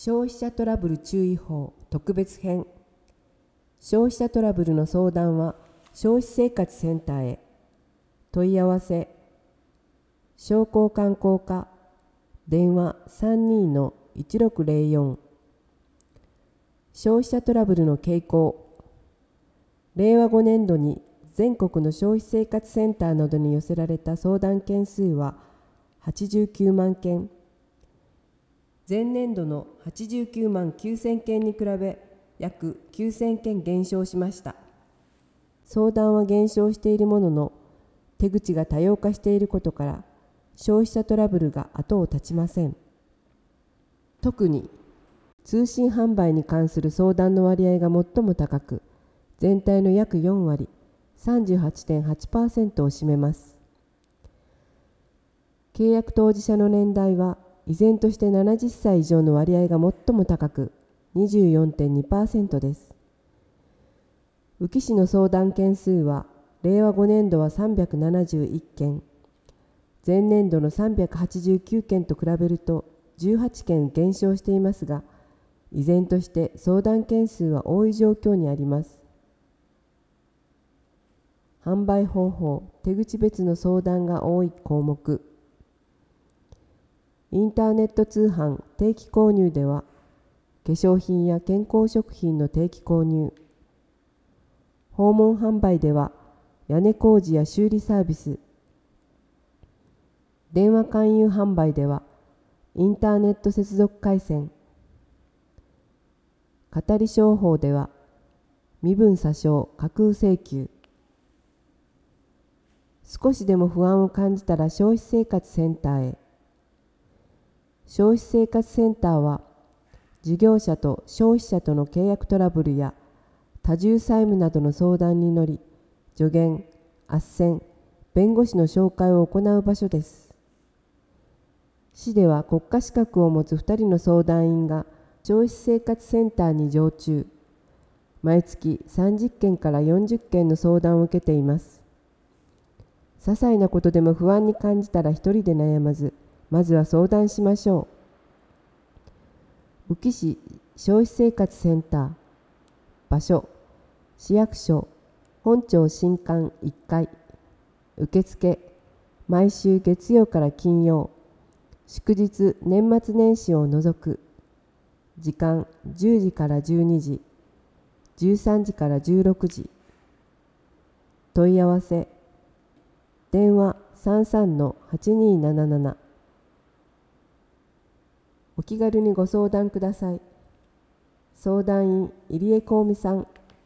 消費者トラブル注意報特別編。消費者トラブルの相談は消費生活センターへ。問い合わせ商工観光課電話 32-1604。消費者トラブルの傾向。令和5年度に全国の消費生活センターなどに寄せられた相談件数は89万件。前年度の89万9000件に比べ約9000件減少しました。相談は減少しているものの、手口が多様化していることから消費者トラブルが後を絶ちません。特に通信販売に関する相談の割合が最も高く、全体の約4割 38.8% を占めます。契約当事者の年代は依然として70歳以上の割合が最も高く 24.2% です。宇城市の相談件数は令和5年度は371件、前年度の389件と比べると18件減少していますが、依然として相談件数は多い状況にあります。販売方法・手口別の相談が多い項目。インターネット通販定期購入では、化粧品や健康食品の定期購入。訪問販売では、屋根工事や修理サービス。電話勧誘販売では、インターネット接続回線。語り商法では、身分詐称架空請求。少しでも不安を感じたら消費生活センターへ。消費生活センターは、事業者と消費者との契約トラブルや多重債務などの相談に乗り、助言、斡旋、弁護士の紹介を行う場所です。市では国家資格を持つ2人の相談員が消費生活センターに常駐。毎月30件から40件の相談を受けています。些細なことでも不安に感じたら一人で悩まず、まずは相談しましょう。宇城市消費生活センター。場所、市役所、本町新館1階。受付、毎週月曜から金曜。祝日、年末年始を除く。時間、10時から12時。13時から16時。問い合わせ。電話 33-8277。お気軽にご相談ください。相談員入江香美さん。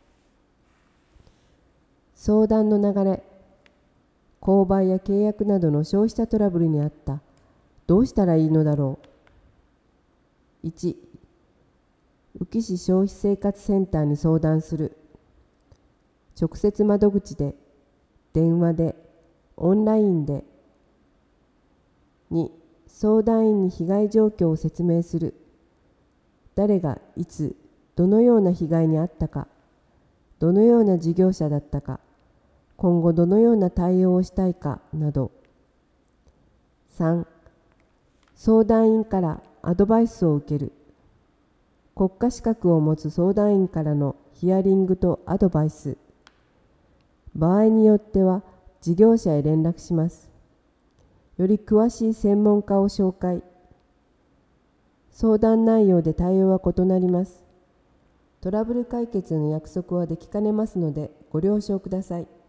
相談の流れ。購買や契約などの消費者トラブルにあった。どうしたらいいのだろう。1、宇城市消費生活センターに相談する。直接窓口で、電話で、オンラインで。2、相談員に被害状況を説明する。誰がいつ、どのような被害に遭ったか、どのような事業者だったか、今後どのような対応をしたいかなど。3、相談員からアドバイスを受ける。国家資格を持つ相談員からのヒアリングとアドバイス。場合によっては事業者へ連絡します。より詳しい専門家を紹介。相談内容で対応は異なります。トラブル解決の約束はできかねますのでご了承ください。